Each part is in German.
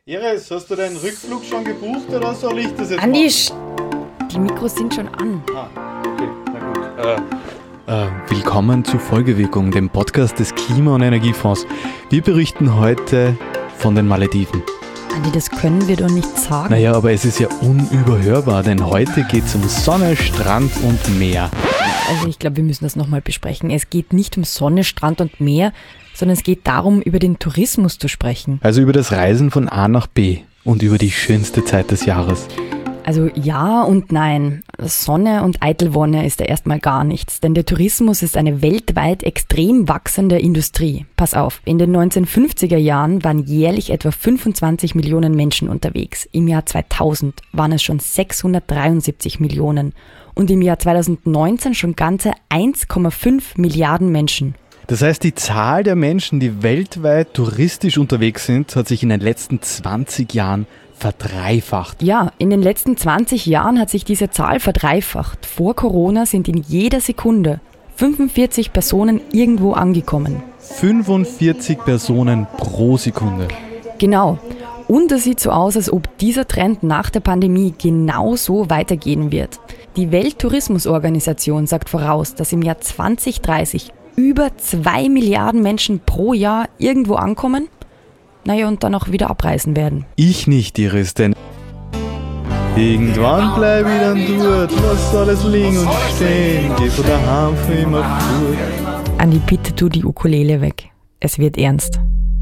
Iris, hast du deinen Rückflug schon gebucht oder soll ich das jetzt Andi, machen? Die Mikros sind schon an. Okay, na gut. Willkommen zu Folgewirkung, dem Podcast des Klima- und Energiefonds. Wir berichten heute von den Malediven. Andi, das können wir doch nicht sagen. Naja, aber es ist ja unüberhörbar, denn heute geht es um Sonne, Strand und Meer. Also ich glaube, wir müssen das nochmal besprechen. Es geht nicht um Sonne, Strand und Meer, sondern es geht darum, über den Tourismus zu sprechen. Also über das Reisen von A nach B und über die schönste Zeit des Jahres. Also ja und nein. Sonne und Eitelwonne ist da erstmal gar nichts, denn der Tourismus ist eine weltweit extrem wachsende Industrie. Pass auf, in den 1950er Jahren waren jährlich etwa 25 Millionen Menschen unterwegs. Im Jahr 2000 waren es schon 673 Millionen und im Jahr 2019 schon ganze 1,5 Milliarden Menschen. Das heißt, die Zahl der Menschen, die weltweit touristisch unterwegs sind, hat sich in den letzten 20 Jahren verdreifacht. Ja, in den letzten 20 Jahren hat sich diese Zahl verdreifacht. Vor Corona sind in jeder Sekunde 45 Personen irgendwo angekommen. 45 Personen pro Sekunde. Genau. Und es sieht so aus, als ob dieser Trend nach der Pandemie genauso weitergehen wird. Die Welttourismusorganisation sagt voraus, dass im Jahr 2030 über 2 Milliarden Menschen pro Jahr irgendwo ankommen, und dann auch wieder abreisen werden. Ich nicht, Iris, denn irgendwann bleib ich dann dort, lass alles liegen und stehen, geh von daheim für immer fort. Andi, bitte tu die Ukulele weg. Es wird ernst.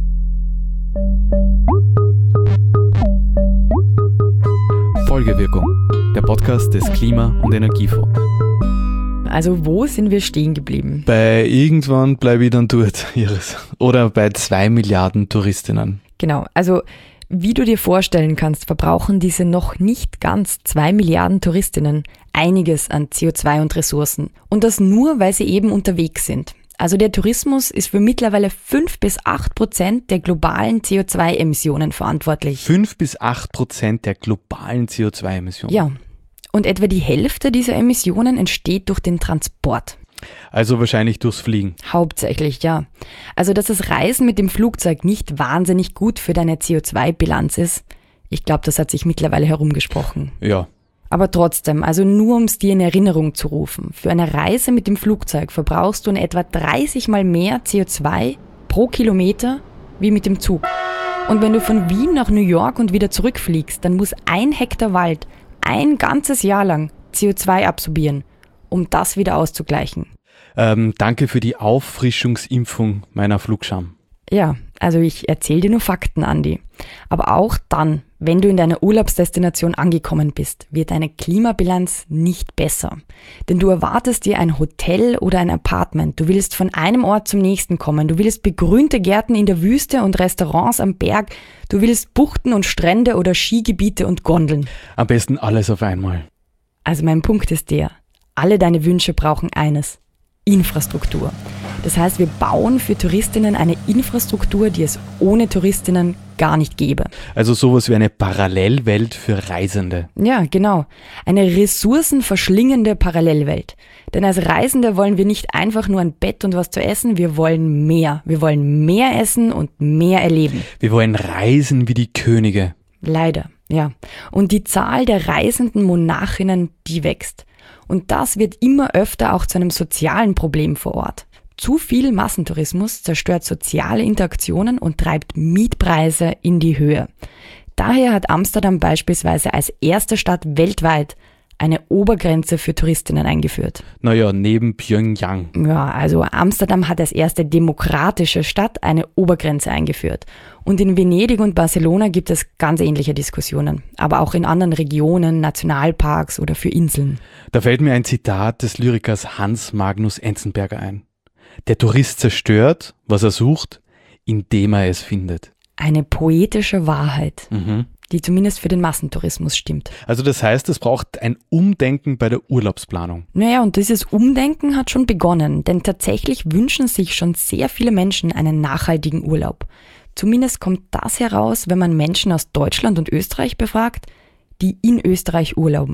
Folgewirkung, der Podcast des Klima- und Energiefonds. Also wo sind wir stehen geblieben? Bei irgendwann bleibe ich dann dort, Iris. Oder bei 2 Milliarden Touristinnen. Genau, also wie du dir vorstellen kannst, verbrauchen diese noch nicht ganz 2 Milliarden Touristinnen einiges an CO2 und Ressourcen. Und das nur, weil sie eben unterwegs sind. Also der Tourismus ist für mittlerweile 5-8% der globalen CO2-Emissionen verantwortlich. 5-8% der globalen CO2-Emissionen? Ja. Und etwa die Hälfte dieser Emissionen entsteht durch den Transport. Also wahrscheinlich durchs Fliegen. Hauptsächlich, ja. Also, dass das Reisen mit dem Flugzeug nicht wahnsinnig gut für deine CO2-Bilanz ist, ich glaube, das hat sich mittlerweile herumgesprochen. Ja. Aber trotzdem, also nur um es dir in Erinnerung zu rufen, für eine Reise mit dem Flugzeug verbrauchst du in etwa 30 mal mehr CO2 pro Kilometer wie mit dem Zug. Und wenn du von Wien nach New York und wieder zurückfliegst, dann muss 1 Hektar Wald ein ganzes Jahr lang CO2 absorbieren, um das wieder auszugleichen. Danke für die Auffrischungsimpfung meiner Flugscham. Ja, also ich erzähle dir nur Fakten, Andi. Aber auch dann, wenn du in deiner Urlaubsdestination angekommen bist, wird deine Klimabilanz nicht besser. Denn du erwartest dir ein Hotel oder ein Apartment. Du willst von einem Ort zum nächsten kommen. Du willst begrünte Gärten in der Wüste und Restaurants am Berg. Du willst Buchten und Strände oder Skigebiete und Gondeln. Am besten alles auf einmal. Also mein Punkt ist der, alle deine Wünsche brauchen eines: Infrastruktur. Das heißt, wir bauen für Touristinnen eine Infrastruktur, die es ohne Touristinnen gar nicht gäbe. Also sowas wie eine Parallelwelt für Reisende. Ja, genau. Eine ressourcenverschlingende Parallelwelt. Denn als Reisende wollen wir nicht einfach nur ein Bett und was zu essen, wir wollen mehr. Wir wollen mehr essen und mehr erleben. Wir wollen reisen wie die Könige. Leider, ja. Und die Zahl der reisenden Monarchinnen, die wächst. Und das wird immer öfter auch zu einem sozialen Problem vor Ort. Zu viel Massentourismus zerstört soziale Interaktionen und treibt Mietpreise in die Höhe. Daher hat Amsterdam beispielsweise als erste Stadt weltweit eine Obergrenze für Touristinnen eingeführt. Naja, neben Pyeongchang. Ja, also Amsterdam hat als erste demokratische Stadt eine Obergrenze eingeführt. Und in Venedig und Barcelona gibt es ganz ähnliche Diskussionen. Aber auch in anderen Regionen, Nationalparks oder für Inseln. Da fällt mir ein Zitat des Lyrikers Hans Magnus Enzensberger ein. Der Tourist zerstört, was er sucht, indem er es findet. Eine poetische Wahrheit, die zumindest für den Massentourismus stimmt. Also das heißt, es braucht ein Umdenken bei der Urlaubsplanung. Naja, und dieses Umdenken hat schon begonnen, denn tatsächlich wünschen sich schon sehr viele Menschen einen nachhaltigen Urlaub. Zumindest kommt das heraus, wenn man Menschen aus Deutschland und Österreich befragt, die in Österreich urlauben.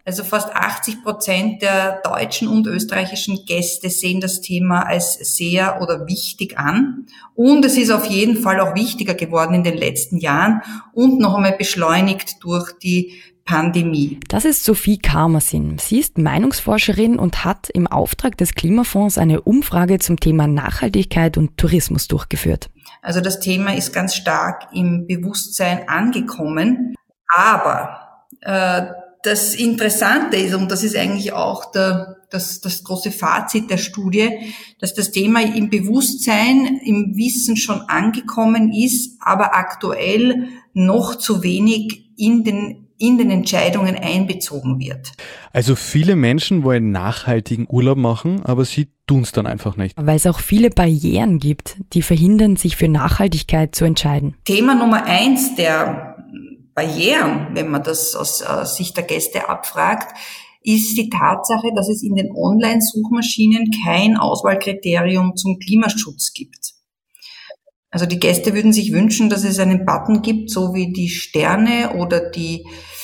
Also fast 80% der deutschen und österreichischen Gäste sehen das Thema als sehr oder wichtig an. Und es ist auf jeden Fall auch wichtiger geworden in den letzten Jahren und noch einmal beschleunigt durch die Pandemie. Das ist Sophie Karmasin. Sie ist Meinungsforscherin und hat im Auftrag des Klimafonds eine Umfrage zum Thema Nachhaltigkeit und Tourismus durchgeführt. Also das Thema ist ganz stark im Bewusstsein angekommen. Aber das Interessante ist, und das ist eigentlich auch das große Fazit der Studie, dass das Thema im Bewusstsein, im Wissen schon angekommen ist, aber aktuell noch zu wenig in den Entscheidungen einbezogen wird. Also viele Menschen wollen nachhaltigen Urlaub machen, aber sie tun es dann einfach nicht. Weil es auch viele Barrieren gibt, die verhindern, sich für Nachhaltigkeit zu entscheiden. Thema Nummer 1 der Barrieren, wenn man das aus Sicht der Gäste abfragt, ist die Tatsache, dass es in den Online-Suchmaschinen kein Auswahlkriterium zum Klimaschutz gibt. Also die Gäste würden sich wünschen, dass es einen Button gibt, so wie die Sterne oder die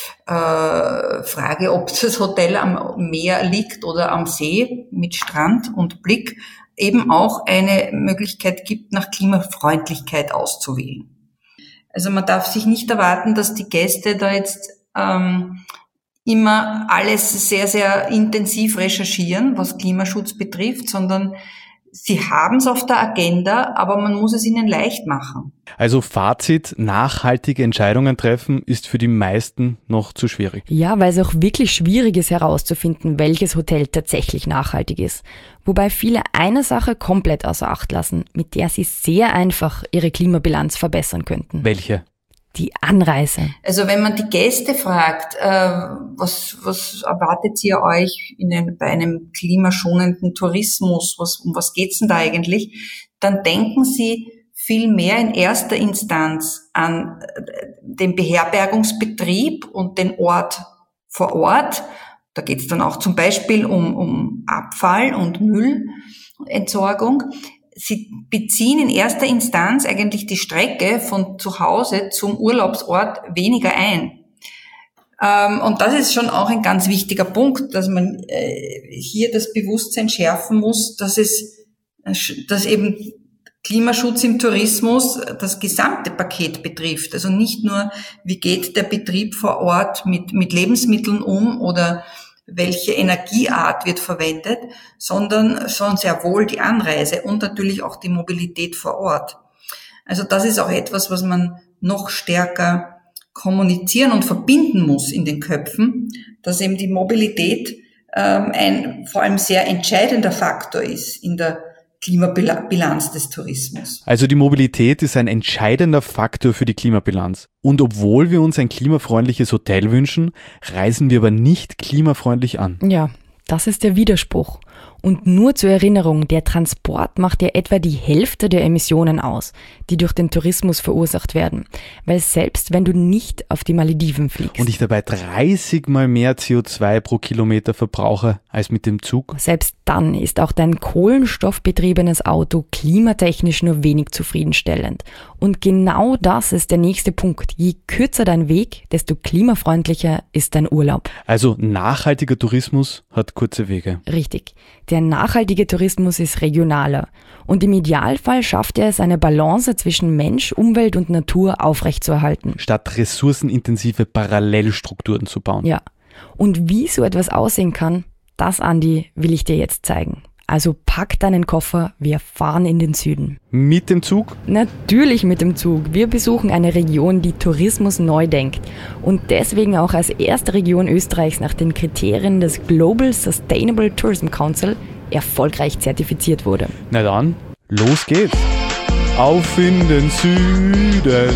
Frage, ob das Hotel am Meer liegt oder am See mit Strand und Blick, eben auch eine Möglichkeit gibt, nach Klimafreundlichkeit auszuwählen. Also man darf sich nicht erwarten, dass die Gäste da jetzt immer alles sehr, sehr intensiv recherchieren, was Klimaschutz betrifft, sondern sie haben es auf der Agenda, aber man muss es ihnen leicht machen. Also Fazit, nachhaltige Entscheidungen treffen ist für die meisten noch zu schwierig. Ja, weil es auch wirklich schwierig ist herauszufinden, welches Hotel tatsächlich nachhaltig ist. Wobei viele eine Sache komplett außer Acht lassen, mit der sie sehr einfach ihre Klimabilanz verbessern könnten. Welche? Die Anreise. Also wenn man die Gäste fragt, was erwartet ihr euch bei einem klimaschonenden Tourismus, um was geht's denn da eigentlich, dann denken sie viel mehr in erster Instanz an den Beherbergungsbetrieb und den Ort vor Ort. Da geht's dann auch zum Beispiel um Abfall und Müllentsorgung. Sie beziehen in erster Instanz eigentlich die Strecke von zu Hause zum Urlaubsort weniger ein. Und das ist schon auch ein ganz wichtiger Punkt, dass man hier das Bewusstsein schärfen muss, dass eben Klimaschutz im Tourismus das gesamte Paket betrifft. Also nicht nur, wie geht der Betrieb vor Ort mit Lebensmitteln um oder welche Energieart wird verwendet, sondern schon sehr wohl die Anreise und natürlich auch die Mobilität vor Ort. Also das ist auch etwas, was man noch stärker kommunizieren und verbinden muss in den Köpfen, dass eben die Mobilität ein vor allem sehr entscheidender Faktor ist in der Klimabilanz des Tourismus. Also die Mobilität ist ein entscheidender Faktor für die Klimabilanz. Und obwohl wir uns ein klimafreundliches Hotel wünschen, reisen wir aber nicht klimafreundlich an. Ja, das ist der Widerspruch. Und nur zur Erinnerung, der Transport macht ja etwa die Hälfte der Emissionen aus, die durch den Tourismus verursacht werden. Weil selbst wenn du nicht auf die Malediven fliegst und ich dabei 30 mal mehr CO2 pro Kilometer verbrauche als mit dem Zug, selbst dann ist auch dein kohlenstoffbetriebenes Auto klimatechnisch nur wenig zufriedenstellend. Und genau das ist der nächste Punkt. Je kürzer dein Weg, desto klimafreundlicher ist dein Urlaub. Also nachhaltiger Tourismus hat kurze Wege. Richtig. Der nachhaltige Tourismus ist regionaler und im Idealfall schafft er es, eine Balance zwischen Mensch, Umwelt und Natur aufrechtzuerhalten. Statt ressourcenintensive Parallelstrukturen zu bauen. Ja. Und wie so etwas aussehen kann, das, Andi, will ich dir jetzt zeigen. Also pack deinen Koffer, wir fahren in den Süden. Mit dem Zug? Natürlich mit dem Zug. Wir besuchen eine Region, die Tourismus neu denkt und deswegen auch als erste Region Österreichs nach den Kriterien des Global Sustainable Tourism Council erfolgreich zertifiziert wurde. Na dann, los geht's. Auf in den Süden.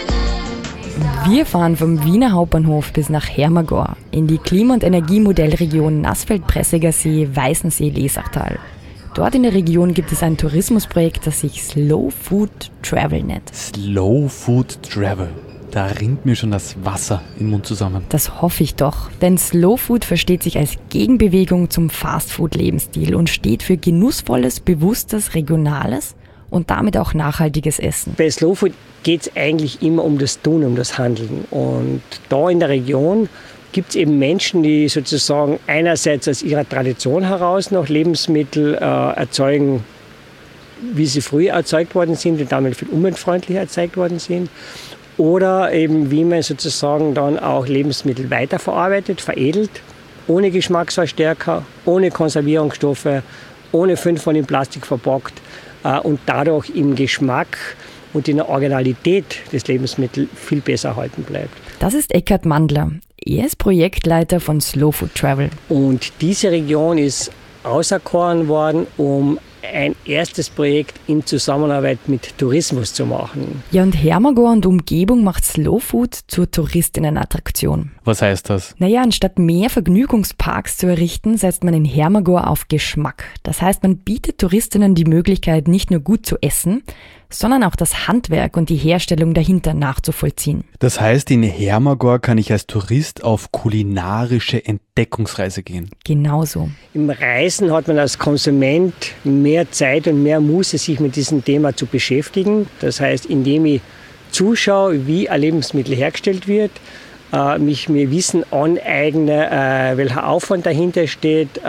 Wir fahren vom Wiener Hauptbahnhof bis nach Hermagor in die Klima- und Energiemodellregion Nassfeld-Pressiger See, Weißensee, Lesachtal. Dort in der Region gibt es ein Tourismusprojekt, das sich Slow Food Travel nennt. Slow Food Travel. Da rinnt mir schon das Wasser im Mund zusammen. Das hoffe ich doch, denn Slow Food versteht sich als Gegenbewegung zum Fastfood-Lebensstil und steht für genussvolles, bewusstes, regionales und damit auch nachhaltiges Essen. Bei Slow Food geht es eigentlich immer um das Tun, um das Handeln. Und da in der Region gibt es eben Menschen, die sozusagen einerseits aus ihrer Tradition heraus noch Lebensmittel erzeugen, wie sie früher erzeugt worden sind und damit viel umweltfreundlicher erzeugt worden sind. Oder eben wie man sozusagen dann auch Lebensmittel weiterverarbeitet, veredelt, ohne Geschmacksverstärker, ohne Konservierungsstoffe, ohne 5-mal in Plastik verpackt und dadurch im Geschmack und in der Originalität des Lebensmittels viel besser erhalten bleibt. Das ist Eckhard Mandler. Er ist Projektleiter von Slow Food Travel. Und diese Region ist auserkoren worden, um ein erstes Projekt in Zusammenarbeit mit Tourismus zu machen. Ja, und Hermagor und Umgebung macht Slow Food zur Touristenattraktion. Was heißt das? Naja, anstatt mehr Vergnügungsparks zu errichten, setzt man in Hermagor auf Geschmack. Das heißt, man bietet Touristinnen die Möglichkeit, nicht nur gut zu essen, sondern auch das Handwerk und die Herstellung dahinter nachzuvollziehen. Das heißt, in Hermagor kann ich als Tourist auf kulinarische Entdeckungsreise gehen. Genauso. Im Reisen hat man als Konsument mehr Zeit und mehr Muße, sich mit diesem Thema zu beschäftigen. Das heißt, indem ich zuschaue, wie ein Lebensmittel hergestellt wird, mich mir Wissen aneigne, welcher Aufwand dahinter steht,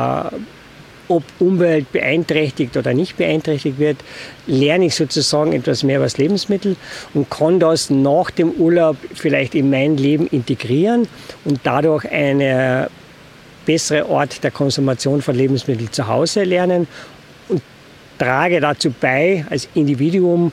ob Umwelt beeinträchtigt oder nicht beeinträchtigt wird, lerne ich sozusagen etwas mehr über das Lebensmittel und kann das nach dem Urlaub vielleicht in mein Leben integrieren und dadurch eine bessere Art der Konsumation von Lebensmitteln zu Hause lernen und trage dazu bei, als Individuum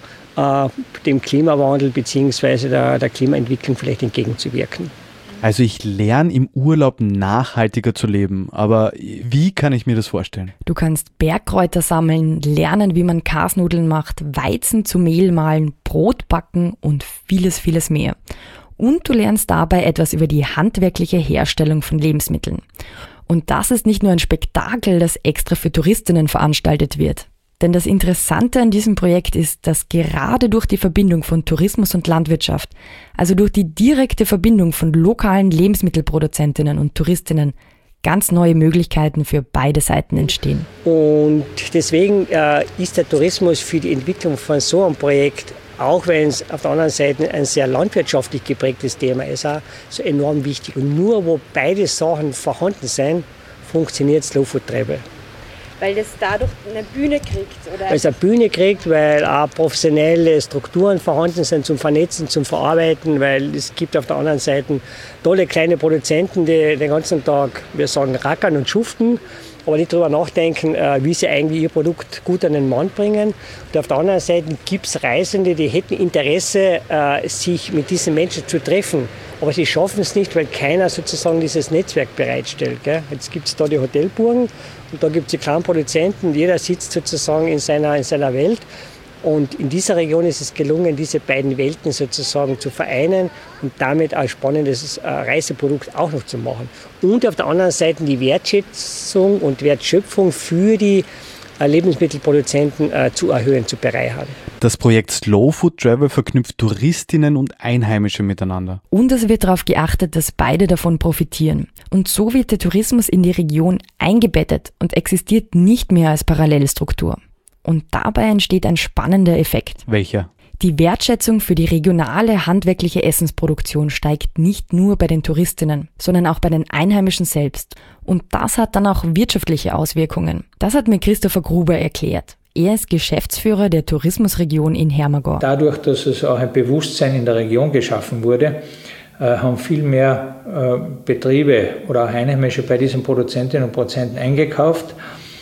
dem Klimawandel bzw. der Klimaentwicklung vielleicht entgegenzuwirken. Also ich lerne im Urlaub nachhaltiger zu leben, aber wie kann ich mir das vorstellen? Du kannst Bergkräuter sammeln, lernen, wie man Kasnudeln macht, Weizen zu Mehl mahlen, Brot backen und vieles, vieles mehr. Und du lernst dabei etwas über die handwerkliche Herstellung von Lebensmitteln. Und das ist nicht nur ein Spektakel, das extra für Touristinnen veranstaltet wird. Denn das Interessante an diesem Projekt ist, dass gerade durch die Verbindung von Tourismus und Landwirtschaft, also durch die direkte Verbindung von lokalen Lebensmittelproduzentinnen und Touristinnen, ganz neue Möglichkeiten für beide Seiten entstehen. Und deswegen ist der Tourismus für die Entwicklung von so einem Projekt, auch wenn es auf der anderen Seite ein sehr landwirtschaftlich geprägtes Thema ist, auch so enorm wichtig. Und nur wo beide Sachen vorhanden sind, funktioniert Slow Food Travel. Weil das dadurch eine Bühne kriegt, oder? Weil es eine Bühne kriegt, weil auch professionelle Strukturen vorhanden sind zum Vernetzen, zum Verarbeiten, weil es gibt auf der anderen Seite tolle kleine Produzenten, die den ganzen Tag, wir sagen, rackern und schuften, aber nicht darüber nachdenken, wie sie eigentlich ihr Produkt gut an den Mann bringen. Und auf der anderen Seite gibt es Reisende, die hätten Interesse, sich mit diesen Menschen zu treffen. Aber sie schaffen es nicht, weil keiner sozusagen dieses Netzwerk bereitstellt. Gell? Jetzt gibt es da die Hotelburgen und da gibt es die kleinen Produzenten. Jeder sitzt sozusagen in seiner Welt. Und in dieser Region ist es gelungen, diese beiden Welten sozusagen zu vereinen und damit ein spannendes Reiseprodukt auch noch zu machen. Und auf der anderen Seite die Wertschätzung und Wertschöpfung für die Lebensmittelproduzenten zu erhöhen, zu bereichern. Das Projekt Slow Food Travel verknüpft Touristinnen und Einheimische miteinander. Und es wird darauf geachtet, dass beide davon profitieren. Und so wird der Tourismus in die Region eingebettet und existiert nicht mehr als Parallelstruktur. Und dabei entsteht ein spannender Effekt. Welcher? Die Wertschätzung für die regionale handwerkliche Essensproduktion steigt nicht nur bei den Touristinnen, sondern auch bei den Einheimischen selbst. Und das hat dann auch wirtschaftliche Auswirkungen. Das hat mir Christopher Gruber erklärt. Er ist Geschäftsführer der Tourismusregion in Hermagor. Dadurch, dass es auch ein Bewusstsein in der Region geschaffen wurde, haben viel mehr Betriebe oder auch Einheimische bei diesen Produzentinnen und Produzenten eingekauft,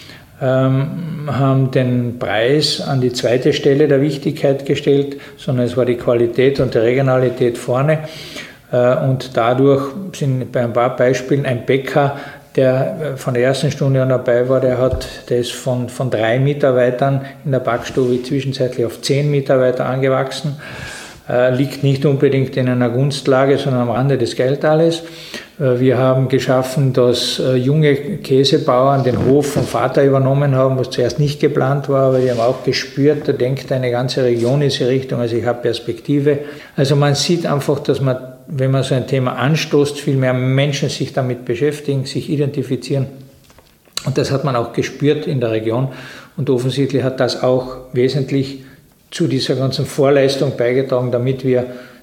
haben den Preis an die zweite Stelle der Wichtigkeit gestellt, sondern es war die Qualität und die Regionalität vorne. Und dadurch sind bei ein paar Beispielen ein Bäcker, der von der ersten Stunde an dabei war, der ist von 3 Mitarbeitern in der Backstube zwischenzeitlich auf 10 Mitarbeiter angewachsen. Liegt nicht unbedingt in einer Gunstlage, sondern am Rande des Geldtales. Wir haben geschaffen, dass junge Käsebauern den Hof vom Vater übernommen haben, was zuerst nicht geplant war, aber die haben auch gespürt, da denkt eine ganze Region in diese Richtung, also ich habe Perspektive. Also man sieht einfach, dass man, wenn man so ein Thema anstoßt, viel mehr Menschen sich damit beschäftigen, sich identifizieren. Und das hat man auch gespürt in der Region. Und offensichtlich hat das auch wesentlich zu dieser ganzen Vorleistung beigetragen, damit wir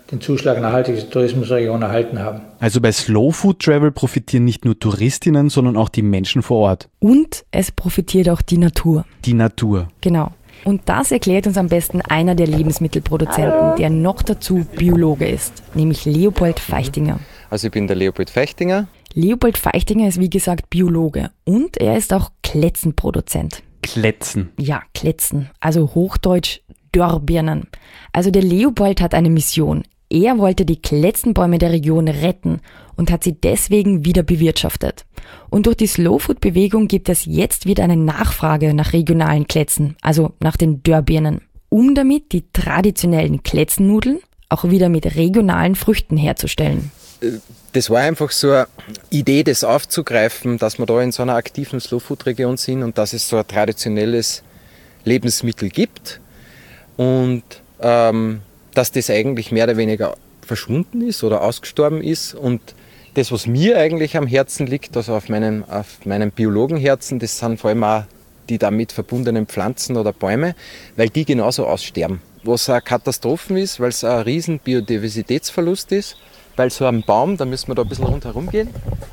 den Zuschlag nachhaltige Tourismusregion erhalten haben. Also bei Slow Food Travel profitieren nicht nur Touristinnen, sondern auch die Menschen vor Ort. Und es profitiert auch die Natur. Die Natur. Genau. Und das erklärt uns am besten einer der Lebensmittelproduzenten, der noch dazu Biologe ist, nämlich Leopold Feichtinger. Also ich bin der Leopold Feichtinger. Leopold Feichtinger ist wie gesagt Biologe und er ist auch Kletzenproduzent. Kletzen. Ja, Kletzen, also hochdeutsch Dörrbirnen. Also der Leopold hat eine Mission. Er wollte die Kletzenbäume der Region retten und hat sie deswegen wieder bewirtschaftet. Und durch die Slow-Food-Bewegung gibt es jetzt wieder eine Nachfrage nach regionalen Kletzen, also nach den Dörrbirnen, um damit die traditionellen Kletzennudeln auch wieder mit regionalen Früchten herzustellen. Das war einfach so eine Idee, das aufzugreifen, dass wir da in so einer aktiven Slow-Food-Region sind und dass es so ein traditionelles Lebensmittel gibt und dass das eigentlich mehr oder weniger verschwunden ist oder ausgestorben ist. Und das, was mir eigentlich am Herzen liegt, also auf meinem Biologenherzen, das sind vor allem auch die damit verbundenen Pflanzen oder Bäume, weil die genauso aussterben. Was eine Katastrophe ist, weil es ein riesen Biodiversitätsverlust ist, weil so ein Baum, da müssen wir da ein bisschen rundherum gehen,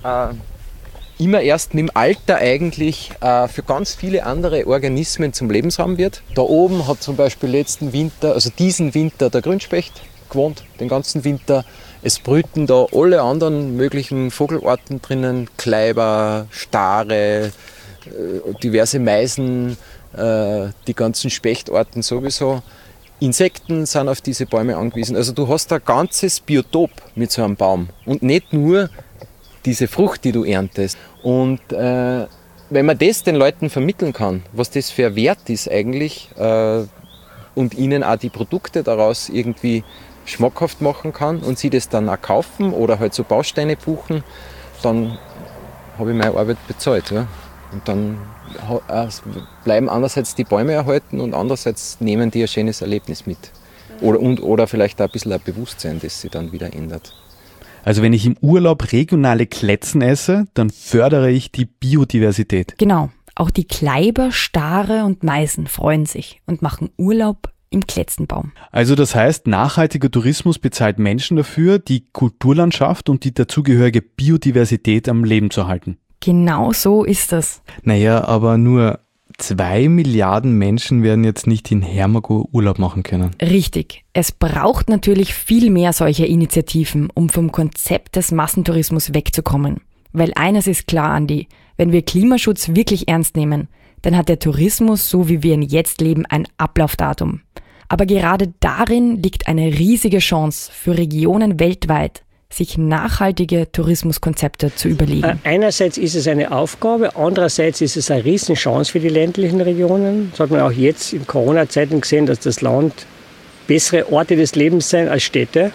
immer erst mit dem Alter eigentlich für ganz viele andere Organismen zum Lebensraum wird. Da oben hat zum Beispiel diesen Winter der Grünspecht gewohnt, den ganzen Winter. Es brüten da alle anderen möglichen Vogelarten drinnen, Kleiber, Stare, diverse Meisen, die ganzen Spechtarten sowieso. Insekten sind auf diese Bäume angewiesen. Also du hast ein ganzes Biotop mit so einem Baum und nicht nur diese Frucht, die du erntest. Und wenn man das den Leuten vermitteln kann, was das für ein Wert ist eigentlich und ihnen auch die Produkte daraus irgendwie schmackhaft machen kann und sie das dann auch kaufen oder halt so Bausteine buchen, dann habe ich meine Arbeit bezahlt. Ja? Und dann bleiben einerseits die Bäume erhalten und andererseits nehmen die ein schönes Erlebnis mit. Oder vielleicht auch ein bisschen ein Bewusstsein, das sich dann wieder ändert. Also wenn ich im Urlaub regionale Kletzen esse, dann fördere ich die Biodiversität. Genau, auch die Kleiber, Stare und Meisen freuen sich und machen Urlaub im Kletzenbaum. Also das heißt, nachhaltiger Tourismus bezahlt Menschen dafür, die Kulturlandschaft und die dazugehörige Biodiversität am Leben zu halten. Genau so ist das. Naja, aber nur 2 Milliarden Menschen werden jetzt nicht in Hermagor Urlaub machen können. Richtig. Es braucht natürlich viel mehr solcher Initiativen, um vom Konzept des Massentourismus wegzukommen. Weil eines ist klar, Andi, wenn wir Klimaschutz wirklich ernst nehmen, dann hat der Tourismus, so wie wir ihn jetzt leben, ein Ablaufdatum. Aber gerade darin liegt eine riesige Chance für Regionen weltweit, sich nachhaltige Tourismuskonzepte zu überlegen. Einerseits ist es eine Aufgabe, andererseits ist es eine Riesenchance für die ländlichen Regionen. Das hat man auch jetzt in Corona-Zeiten gesehen, dass das Land bessere Orte des Lebens sind als Städte.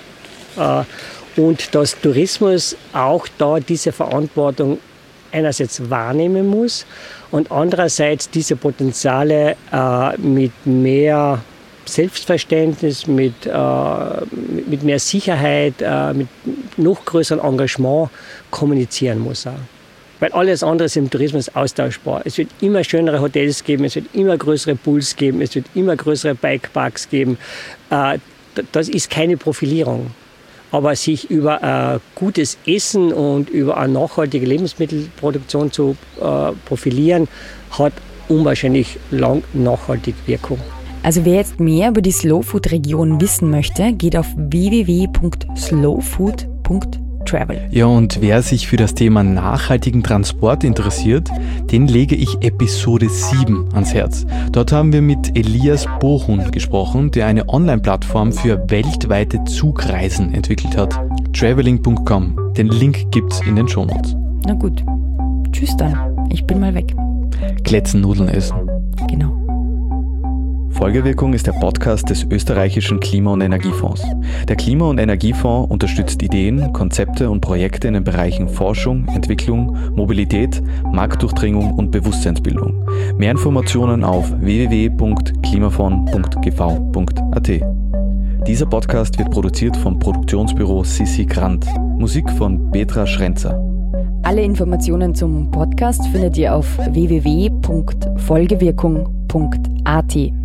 Und dass Tourismus auch da diese Verantwortung einerseits wahrnehmen muss und andererseits diese Potenziale mit mehr Selbstverständnis, mit mehr Sicherheit, mit noch größerem Engagement kommunizieren muss. Auch. Weil alles andere ist im Tourismus austauschbar. Es wird immer schönere Hotels geben, es wird immer größere Pools geben, es wird immer größere Bikeparks geben. Das ist keine Profilierung. Aber sich über gutes Essen und über eine nachhaltige Lebensmittelproduktion zu profilieren, hat unwahrscheinlich lang nachhaltig Wirkung. Also wer jetzt mehr über die Slow-Food-Region wissen möchte, geht auf www.slowfood.travel. Ja, und wer sich für das Thema nachhaltigen Transport interessiert, den lege ich Episode 7 ans Herz. Dort haben wir mit Elias Bohun gesprochen, der eine Online-Plattform für weltweite Zugreisen entwickelt hat. Traveling.com. Den Link gibt's in den Shownotes. Na gut. Tschüss dann. Ich bin mal weg. Kletzennudeln essen. Genau. Folgewirkung ist der Podcast des österreichischen Klima- und Energiefonds. Der Klima- und Energiefonds unterstützt Ideen, Konzepte und Projekte in den Bereichen Forschung, Entwicklung, Mobilität, Marktdurchdringung und Bewusstseinsbildung. Mehr Informationen auf www.klimafond.gv.at. Dieser Podcast wird produziert vom Produktionsbüro Sissi Grant. Musik von Petra Schrenzer. Alle Informationen zum Podcast findet ihr auf www.folgewirkung.at.